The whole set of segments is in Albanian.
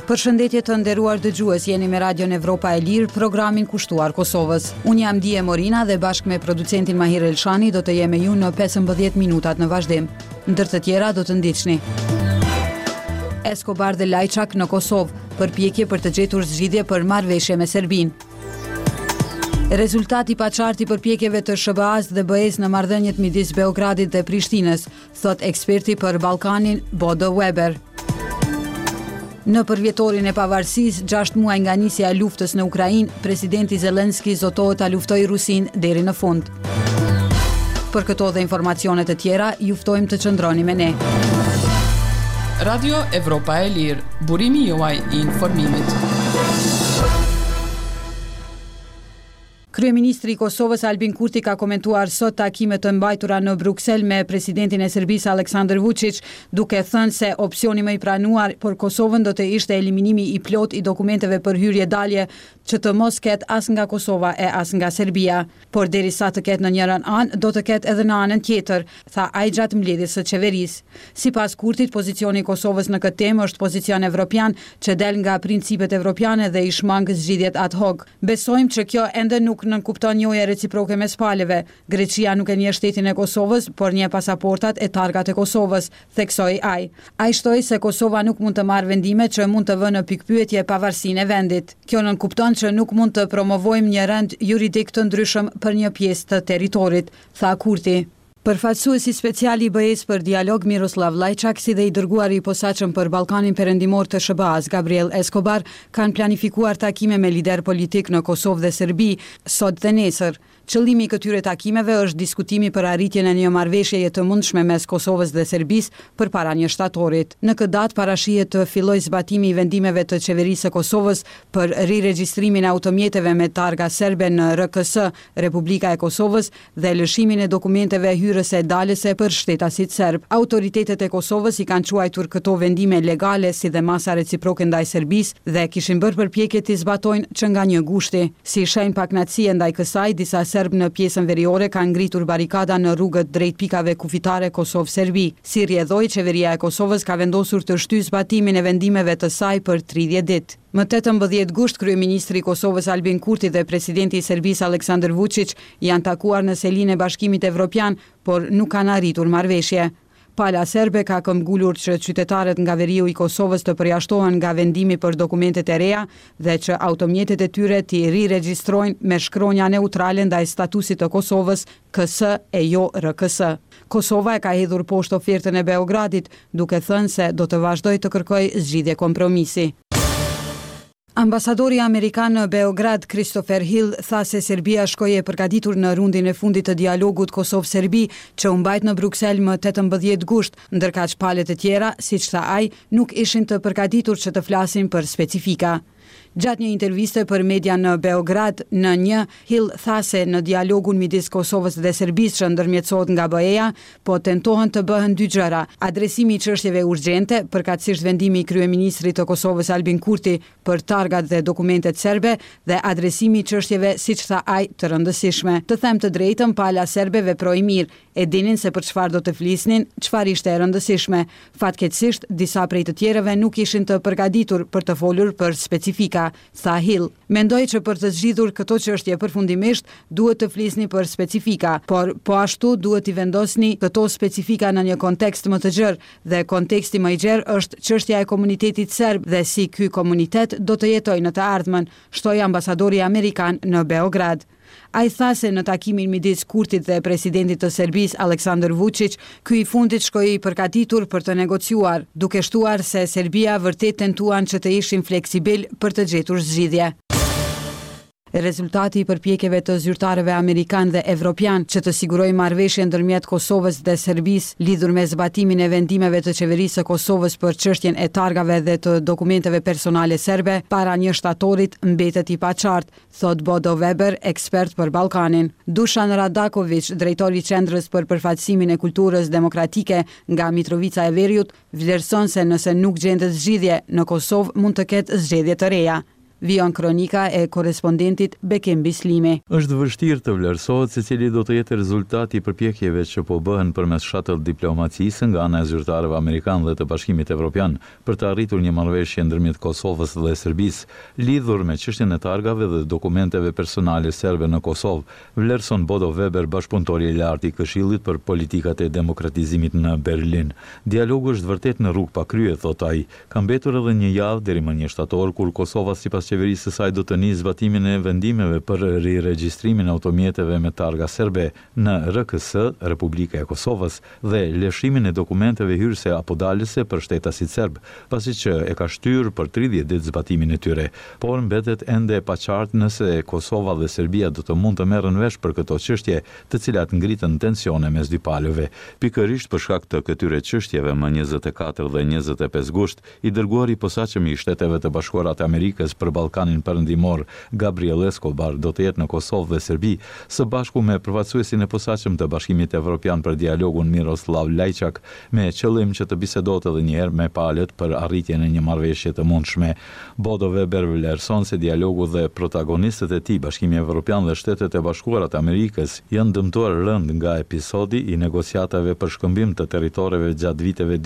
Përshëndetje të nderuar dëgjues, jeni me Radion Evropa e Lirë, programin kushtuar Kosovës. Unë jam Dije Morina dhe bashkë me producentin Mahir Elshani do të jem me ju në 15 minutat në vazhdim. Ndër të tjera do të ndiqni. Escobar dhe Lajçak në Kosovë, përpjekje për të gjetur zgjidhje për marrëveshje me Serbinë. Rezultati paqartë i përpjekjeve të SBA-s dhe BE-s në marrëdhëniet midis Beogradit dhe Prishtinës, thot eksperti për Ballkanin Bodo Weber. Në përvjetorin e pavarësisë, 6 muaj nga nisja e luftës në Ukrainë, presidenti Zelenski zotohet ta luftojë Rusinë deri në fund. Për këto dhe informacione të tjera, ju ftojmë të qëndroni me ne. Radio Evropa e Lirë, burimi juaj i informimit. Kryeministri i Kosovës Albin Kurti ka komentuar sot takimet të mbajtura në Bruksel me presidentin e Serbisë Aleksandar Vučić, duke thënë se opsioni më i pranuar për Kosovën do të ishte eliminimi i plot i dokumenteve për hyrje-dalje që të mos ketë as nga Kosova e as nga Serbia. Por derisa të ketë në njëran anë, do të ketë edhe në anën tjetër, tha ai gjatë mbledhjes së qeverisë. Sipas Kurtit, pozicioni i Kosovës në këtë temë është pozicion evropian që del nga principet evropiane dhe i shmang zgjidhjet ad hoc. Besojmë që kjo ende nuk nënkupton njëje reciproke mes palëve. Greqia nuk e njeh shtetin e Kosovës, por njeh pasaportat e targat e Kosovës, theksoi ai. Ai shtoi se Kosova nuk mund të marrë vendime që mund të vënë në pikpyetje pavarësinë e vendit. Kjo nënkupton që nuk mund të promovojmë një rend juridik të ndryshëm për një pjesë të territorit, tha Kurti. Përfaqësuesi special i BE-s për dialog Miroslav Lajçak si dhe i dërguari i posaçëm për Ballkanin Perëndimor të SBA-s Gabriel Escobar kanë planifikuar takime me lider politik në Kosovë dhe Serbi sot dhe nesër. Qëllimi i këtyre takimeve është diskutimi për arritjen e një marrëveshjeje të mundshme mes Kosovës dhe Serbisë përpara 1 shtatorit. Në këtë datë parashihet të fillojë zbatimi i vendimeve të qeverisë së Kosovës për riregjistrimin e automjeteve me targa serbe në RKS, Republika e Kosovës, dhe lëshimin e dokumenteve hyrëse e dalëse për shtetasit serb. Autoritetet e Kosovës i kanë quajtur këto vendime legale si dhe masa reciproke ndaj Serbisë dhe kishin bërë përpjekje të zbatojnë që nga një gushti. Si shenjë pakënaqësie ndaj kësaj, disa serb në pjesën veriore kanë ngritur barikada në rrugët drejt pikave kufitare Kosovë-Serbi. Si rrjedhoi, qeveria e Kosovës ka vendosur të shtyjë zbatimin e vendimeve të saj për 30 ditë. Më 18 gusht, kryeministri i Kosovës Albin Kurti dhe presidenti i Serbisë Aleksandar Vučić janë takuar në selinë e Bashkimit Evropian, por nuk kanë arritur marrëveshje. Pala serbe ka këmbgulur që qytetarët nga veriu i Kosovës të përjashtohen nga vendimi për dokumentet e reja dhe që automjetet e tyre t'i riregjistrojnë me shkronja neutrale ndaj statusit të Kosovës KS e jo RKS. Kosova e ka hedhur poshtë ofertën e Beogradit, duke thënë se do të vazhdojë të kërkojë zgjidhje kompromisi. Ambasadori Amerikan në Beograd, Christopher Hill, tha se Serbia shkoi e përgatitur në rundin e fundit të dialogut Kosovë-Serbi që u mbajt në Bruksel më 18 gusht, ndërkaq palët e tjera, siç tha ai, nuk ishin të përgatitur që të flasin për specifika. Gjatë një interviste për media në Beograd, në një, Hill tha se në dialogun midis Kosovës dhe Serbisë që ndërmjetësohet nga BE-ja, po tentohen të bëhen dy gjëra: adresimi i çështjeve urgjente, përkatësisht vendimi i kryeministrit të Kosovës Albin Kurti për targat dhe dokumentet serbe, dhe adresimi i çështjeve, siç tha ai, të rëndësishme. Të them të drejtën, pala serbe veproi mirë, e dinin se për çfarë do të flisnin, çfarë ishte e rëndësishme. Fatkeqësisht, disa prej të tjerëve nuk ishin të përgatitur për të folur për specifika, tha Hill. Mendoj që për të zgjidhur këto çështje përfundimisht duhet të flisni për specifika, por po ashtu duhet i vendosni këto specifika në një kontekst më të gjerë, dhe konteksti më i gjerë është çështja e komunitetit serb dhe si ky komunitet do të jetojë në të ardhmen, shtoi ambasadori amerikan në Beograd. Ai tha se në takimin midis Kurtit dhe presidentit të Serbisë Aleksandar Vučić, ky i fundit shkoi i përgatitur për të negociuar, duke shtuar se Serbia vërtet tentuan që të ishin fleksibil për të gjetur zgjidhje. Rezultati i përpjekjeve të zyrtarëve amerikan dhe evropian që të sigurojë marrëveshje ndërmjet Kosovës dhe Serbisë lidhur me zbatimin e vendimeve të qeverisë së Kosovës për çështjen e targave dhe të dokumenteve personale serbe para 1 shtatorit mbetet i paqartë, thot Bodo Weber, ekspert për Ballkanin. Dušan Radaković, drejtori i Qendrës për përfaqësimin e kulturës demokratike nga Mitrovica e Veriut, vlerëson se nëse nuk gjendet zgjidhje në Kosovë, mund të ketë zgjedhje të reja. Vion kronika e korrespondentit Bekim Bislimi. Është vështirë të vlerësohet se cili do të jetë rezultati i përpjekjeve që po bëhen përmes shuttle diplomacisë nga ana e zyrtarëve amerikanë dhe të Bashkimit Evropian për të arritur një marrëveshje ndërmjet Kosovës dhe Serbisë lidhur me çështjen e targave dhe dokumenteve personale serbe në Kosovë, vlerëson Bodo Weber, bashkëpunëtori i lartë i Këshillit për politikat e demokratizimit në Berlin. Dialogu është vërtet në rrugë pa krye, thot ai. Ka mbetur edhe një javë deri më 1 shtator kur Kosova sipas qeverisë së saj do të nisë zbatimin e vendimeve për riregjistrimin e automjeteve me targa serbe në RKS, Republika e Kosovës, dhe lëshimin e dokumenteve hyrëse apo dalëse për shtetasit serb, pasi që e ka shtyrë për 30 ditë zbatimin e tyre. Por mbetet ende e paqartë nëse Kosova dhe Serbia do të mund të merren vesh për këto çështje, të cilat ngritën tensione mes dy palëve. Pikërisht për shkak të këtyre çështjeve, më 24 dhe 25 gusht, i dërguari i posaçëm i Shteteve të Bashkuara të Amerikës për Ballkanin Perëndimor, Gabriel Escobar, do të jetë në Kosovë dhe Serbi, së bashku me përfaqësuesin e posaçëm të Bashkimit Evropian për dialogun Miroslav Lajçak, me qëllim që të bisedohet edhe një herë me palët për arritjen e një marrëveshje të mundshme. Bodo Weber vlerëson se dialogu dhe protagonistët e tij, Bashkimi Evropian dhe Shtetet e Bashkuara të Amerikës, janë dëmtuar rënd nga episodi i negociatave për shkëmbim të territoreve gjatë viteve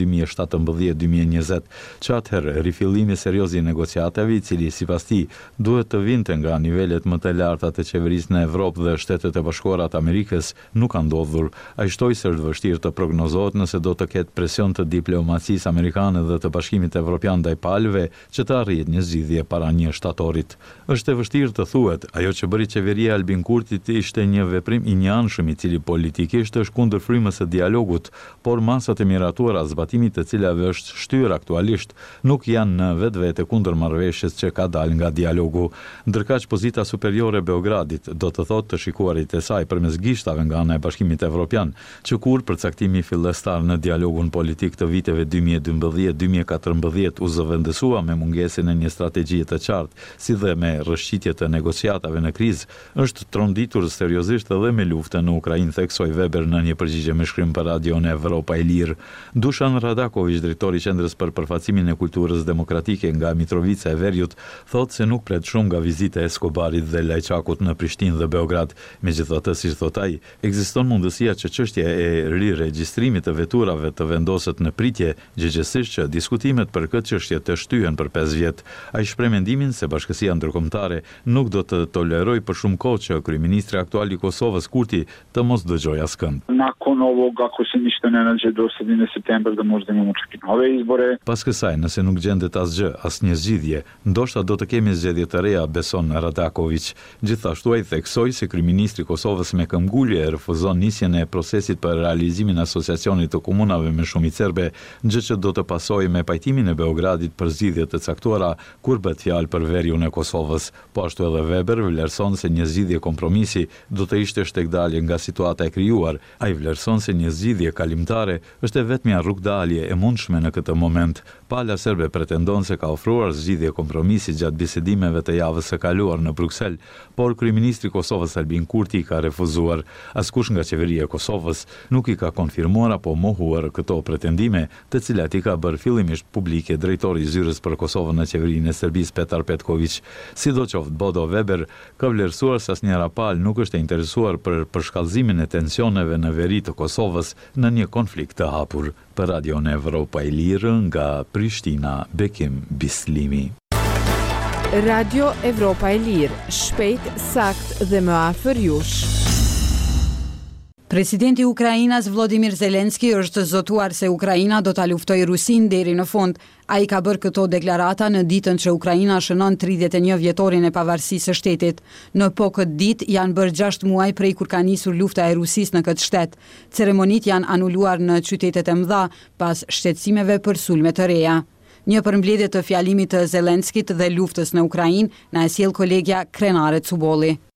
2017-2020, që atëherë rifillimi serioz i negociatave, i cili sipas tij duhet të vinte nga nivelet më të larta të qeverisë në Evropë dhe Shtetet e Bashkuara të Amerikës, nuk ka ndodhur. Ai shtoi se është vështirë të prognozohet nëse do të ketë presion të diplomacisë amerikane dhe të Bashkimit Evropian ndaj palëve që të arrihet një zgjidhje para 1 shtatorit. Është e vështirë të thuhet, ajo që bëri qeveria e Albin Kurtit ishte një veprim i njanshëm i cili politikisht është kundër frymës së dialogut, por masat e miratuara zbatimit të cilave është shtyrë aktualisht nuk janë në vetvete kundër marrëveshjes që ka dalë nga dialogu. Ndërkaq pozita superiore e Beogradit do të thotë të shikuarit e saj përmes gishtave nga ana e Bashkimit Evropian, që kur përcaktimi fillestar në dialogun politik të viteve 2012-2014 u zëvendësua me mungesën e një strategjie të qartë, si dhe me rrëshqitje të negociatave në krizë, është tronditur seriozisht edhe me luftën në Ukrainë, theksoi Weber në një përgjigje me shkrim për Radion Evropa e Lirë. Dušan Radaković, drejtori i Qendrës për përfacimin e kulturës demokratike nga Mitrovica e Veriut, thotë se nuk pret shumë nga vizita e Escobarit dhe Lajçakut në Prishtinë dhe Beograd. Megjithatë, si thot ai, ekziston mundësia që çështja e riregjistrimit të veturave të vendoset në pritje, gjëgjësisht që diskutimet për këtë çështje të shtyhen për 5 vjet. Ai shpreh mendimin se Bashkësia Ndërkombëtare nuk do të tolerojë për shumë kohë që kryeministri aktual i Kosovës Kurti të mos dëgjojë askënd. Nakon ovoga ako se ništa ne nađe do sredine septembra da možda imamo čak i nove izbore. Pas kësaj, nëse nuk gjendet asgjë, asnjë zgjidhje, ndoshta do të kemi zgjedhje të reja, beson Radaković. Gjithashtu ai theksoi se kryeministri i Kosovës me këmbgulje refuzon nisjen e procesit për realizimin e asociacionit të komunave me shumicë serbe, gjë që do të pasojë me pajtimin e Beogradit për zgjidhje të caktuara kur bëhet fjalë për veriun e Kosovës. Po ashtu edhe Weber vlerëson se një zgjidhje kompromisi do të ishte shtekdalje nga situata e krijuar. Ai vlerëson se një zgjidhje kalimtare është e vetmja rrugdalje e mundshme në këtë moment. Pala serbe pretendon se ka ofruar zgjidhje kompromisi gjatë bisedimeve të javës së kaluar në Bruksel, por kryeministri i Kosovës Albin Kurti ka refuzuar. Askush nga qeveria e Kosovës nuk i ka konfirmuar apo mohuar këto pretendime, të cilat i ka bërë fillimisht publike drejtori i zyrës për Kosovën në qeverinë e Serbisë Petar Petković. Sidoqoftë, Bodo Weber ka vlerësuar se asnjëra palë nuk është e interesuar për përshkallëzimin e tensioneve në veri të Kosovës në një konflikt të hapur. Për Radion Evropa e Lirë nga Prishtina, Bekim Bislimi. Radio Evropa e Lirë, shpejt, sakt dhe më afër jush. Presidenti i Ukrainas Volodymyr Zelensky është zotuar se Ukraina do ta luftojë Rusinë deri në fund. Ai ka bërë këto deklarata në ditën që Ukraina shënon 31 vjetorin e pavarësisë së shtetit. Në këtë ditë janë bërë 6 muaj prej kur ka nisur lufta e Rusisë në këtë shtet. Ceremonitë janë anuluar në qytetet e mëdha pas shtetësimeve për sulme të reja. Një përmbledhje të fjalimit të Zelenskit dhe luftës në Ukrainë na e sjell kolegja Krenare Cubolli.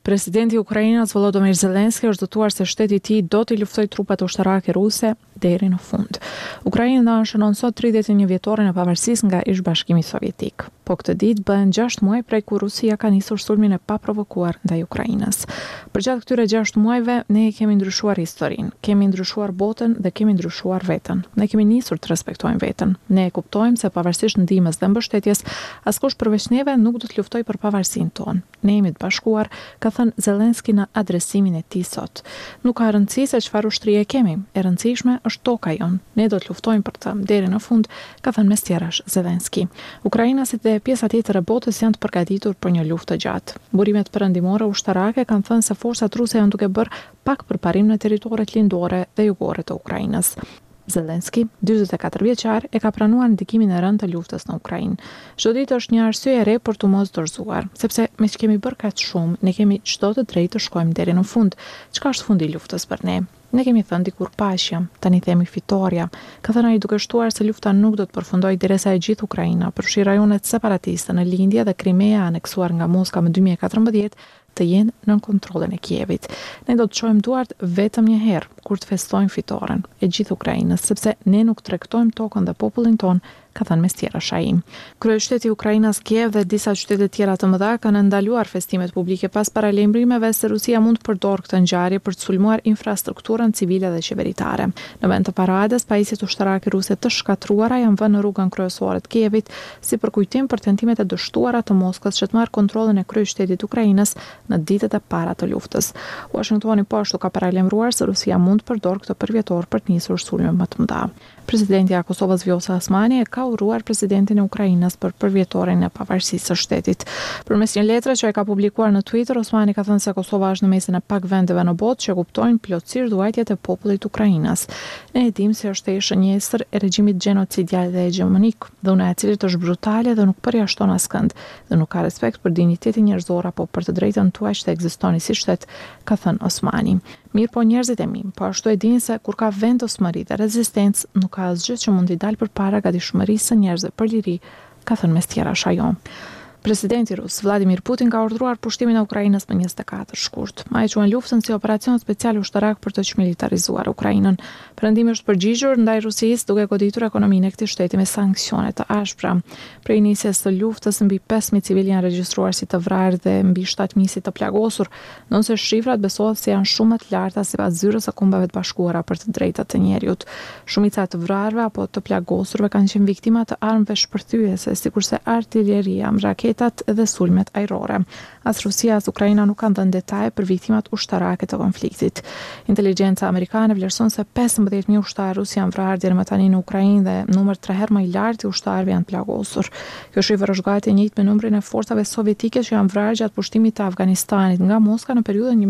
Presidenti i Ukrainës Volodymyr Zelensky është dëtuar se shteti i tij do të luftojë trupat ushtarake ruse deri në fund. Ukraina shënon sot 31 vjetorin e pavarësisë nga ish-bashkimi sovjetik. Po këtë ditë bëhen 6 muaj prej kur Rusia ka nisur sulmin e paprovokuar ndaj Ukrainës. Përgjatë këtyre 6 muajve ne kemi ndryshuar historinë, kemi ndryshuar botën dhe kemi ndryshuar veten. Ne kemi nisur të respektojmë veten. Ne e kuptojmë se pavarësisht ndihmës dhe mbështetjes, askush përveç neve nuk do të luftojë për pavarësinë tonë. Ne jemi të bashkuar, ka thënë Zelensky në adresimin e tij sot. Nuk ka rëndësi se çfarë ushtrie kemi, e rëndësishme është toka jonë. Ne do të luftojmë për të deri në fund, ka thënë mes tjerash Zelensky. Ukraina si dhe pjesa tjetër e botës janë të përgatitur për një luftë të gjatë. Burimet perëndimore ushtarake kanë thënë se forcat ruse janë duke bërë pak përparim në territoret lindore dhe jugore të Ukrainës. Zelensky, 44 vjeçar, e ka pranuar ndikimin e rënd të luftës në Ukrainë. Çdo ditë është një arsye e re për të mos dorëzuar, sepse me që kemi bërë kaq shumë, ne kemi çdo të drejtë të shkojmë deri në fund. Çka është fundi i luftës për ne? Ne kemi thënë dikur paqja, tani themi fitoria. Ka thënë ai duke shtuar se lufta nuk do të përfundojë derisa e gjithë Ukraina, përfshi rajonet separatiste në lindje dhe Krimea aneksuar nga Moska më 2014, të jenë nën kontrollin e Kievit. Ne do të çojmë duart vetëm një herë kur të festojmë fitoren e gjithë Ukrainës, sepse ne nuk tregtojmë tokën dhe popullin ton, ka thënë mes tjerash ai. Kryeshteti i Ukrainës Kiev dhe disa qytete tjera të mëdha kanë ndaluar festimet publike pas paralajmërimeve se Rusia mund të përdorë këtë ngjarje për të sulmuar infrastrukturën civile dhe qeveritare. Në vend të parades, pajisjet ushtarake ruse të shkatruara janë vënë në rrugën kryesore të Kievit si përkujtim për tentimet e dështuara të Moskës që të marrë kontrollin e kryeqytetit të Ukrainës në ditët e para të luftës. Washingtoni po ashtu ka paralajmëruar se Rusia mund të përdorë këtë përvjetor për të nisur sulme më të mëdha. Presidenti i Kosovës Vjosa Osmani e ka uruar presidentin e Ukrainës për përvjetorin e pavarësisë së shtetit. Përmes një letre që e ka publikuar në Twitter, Osmani ka thënë se Kosova është në mesin e pak vendeve në botë që kuptojnë plotësisht duajtjet e popullit ukrainas. Ne e dimë se është e shënjestër e regjimit genocidial dhe hegemonik, dhuna e cilit është brutale dhe nuk përjashton askënd, dhe nuk ka respekt për dinjitetin njerëzor apo për të drejtën tuaj që të ekzistoni si shtet, ka thënë Osmani. Mirë po njerëzit e mi, po ashtu e dinë se kur ka vendosmëri dhe rezistencë, nuk ka asgjë që mund t'i dalë përpara gatishmërisë së njerëzve për liri, ka thënë mes tjerash ajo. Presidenti rus Vladimir Putin ka urdhëruar pushtimin e Ukrainës më 24 shkurt. Ai quan luftën si operacion special ushtarak për të çmilitarizuar Ukrainën. Perëndimi është përgjigjur ndaj Rusisë duke goditur ekonominë e këtij shteti me sanksione të ashpra. Prej nisjes së luftës mbi 5000 civilë janë regjistruar si të vrarë dhe mbi 7000 si të plagosur, ndonse shifrat besohet se janë shumë më të larta sipas zyrës së Kombeve të Bashkuara për të drejtat të njerëzit. Shumica e të vrarëve apo të plagosurve kanë qenë viktima të armëve shpërthyese, sikurse artilleria, raketat dhe sulmet ajrore. As Rusia as Ukraina nuk kanë dhënë detaje për viktimat ushtarake të konfliktit. Inteligjenca amerikane vlerëson se 15.000 ushtarë rus janë vrarë deri më tani në Ukrainë dhe numër 3 herë më i lartë i ushtarëve janë plagosur. Kjo shifër është gati e njëjtë me numrin e forcave sovjetike që janë vrarë gjatë pushtimit të Afganistanit nga Moska në periudhën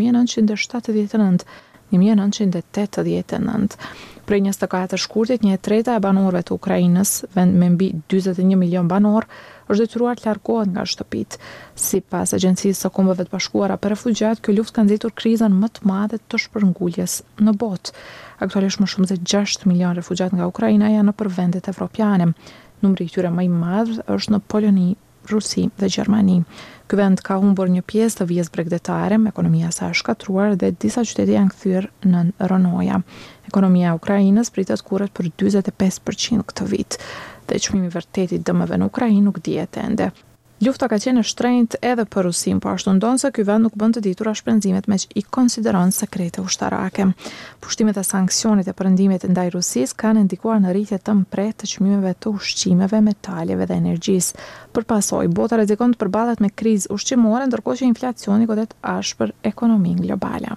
1979. Prej 24 shkurtit, 1/3 e banorëve të Ukrainës, vend me mbi 41 milion banor, është detyruar të largohet nga shtëpitë. Sipas Agjencisë së Kombeve të Bashkuara për Refugjat, kjo luftë ka nxitur krizën më të madhe të shpërnguljes në botë. Aktualisht më shumë se 6 milion refugjat nga Ukraina janë nëpër vendet evropiane. Numri i tyre më i madh është në Poloni, Rusi dhe Gjermani. Ky vend ka humbur një pjesë të vijës bregdetare, ekonomia e saj është shkatruar dhe disa qytete janë kthyer në rënoja. Ekonomia e Ukrainës pritet kurret për 45% këtë vit. Dhe çmimi vërtet i dëmeve në Ukrainë nuk dihet ende. Lufta ka qenë e shtrenjtë edhe për Rusin, po ashtu ndon se ky vend nuk bën të ditura shpenzimet me që i konsideron sekrete ushtarake. Pushtimet e sanksionit e perëndimit ndaj Rusisë kanë ndikuar në rritje të mpret të çmimeve të ushqimeve, metaleve dhe energjisë. Përpasoj, bota rrezikon të përballet me krizë ushqimore, ndërkohë që inflacioni godet ashpër ekonominë globale.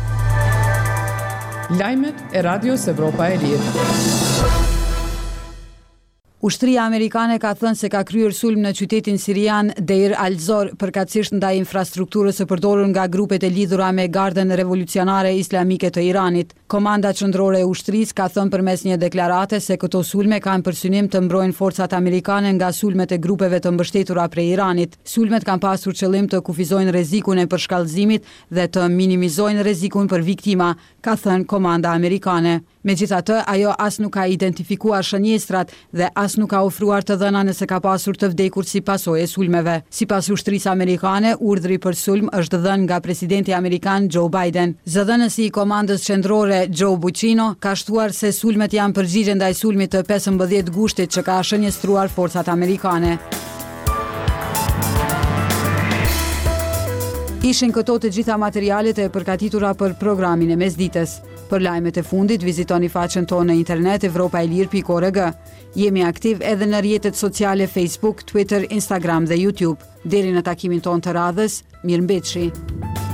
Lajmet e Radios Evropa e Lirë. Ushtria amerikane ka thënë se ka kryer sulm në qytetin sirian Deir al-Zor, përkatësisht ndaj infrastrukturës së përdorur nga grupet e lidhura me Gardën Revolucionare Islamike të Iranit. Komanda qendrore e ushtrisë ka thënë përmes një deklarate se këto sulme kanë për synim të mbrojnë forcat amerikane nga sulmet e grupeve të mbështetura prej Iranit. Sulmet kanë pasur qëllim të kufizojnë rrezikun e përshkallëzimit dhe të minimizojnë rrezikun për viktima, ka thënë komanda amerikane. Megjithatë, ajo as nuk ka identifikuar shënjestrat dhe as nuk ka ofruar të dhëna nëse ka pasur të vdekur si pasojë e sulmeve. Sipas ushtrisë amerikane, urdhri për sulm është dhënë nga presidenti amerikan Joe Biden. Zëdhënësi i komandës qendrore Joe Buccino ka shtuar se sulmet janë përgjigje ndaj sulmit të 15 gushtit që ka shënjestruar forcat amerikane. Ishin këto të gjitha materialet e përgatitura për programin e mesditës. Për lajmet e fundit, vizitoni faqen tonë në internet evropaelir.org. Jemi aktiv edhe në rrjetet sociale Facebook, Twitter, Instagram dhe YouTube. Deri në takimin tonë të radhës, mirëmbëjtje.